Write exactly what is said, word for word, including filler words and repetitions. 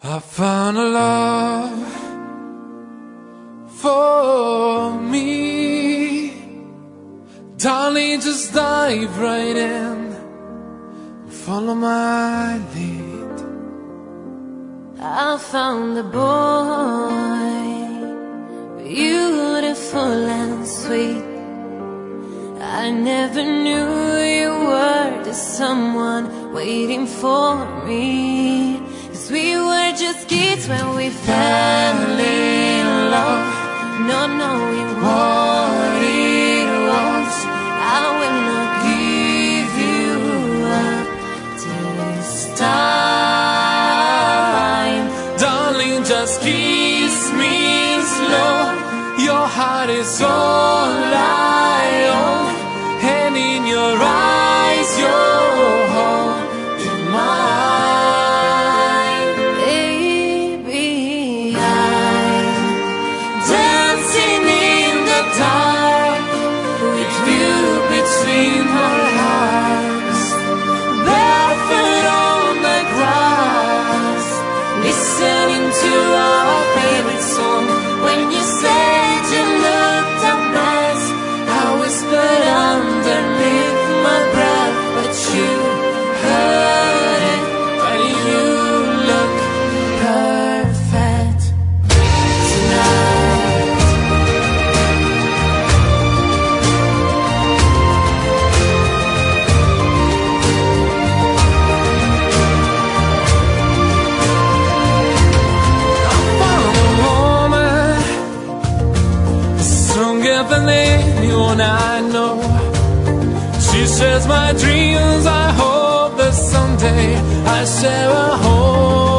I found a love for me. Darling, just dive right in, follow my lead. I found a boy, beautiful and sweet. I never knew you were the someone waiting for me. 'Cause we were just kids when we fell in love, not knowing what it was. I will not give you up this time. Darling, just kiss me slow. Your heart is all I own, and in your eyes you're holding mine. Baby, I'm dancing in the dark with you between my arms, barefoot on the grass, listening to our favorite song. When you said you looked a mess, I whispered underneath my breath, but you heard it. But you Look perfect tonight. I found a woman stronger than anyone I know. She shares my dreams. I hope that someday I share a home.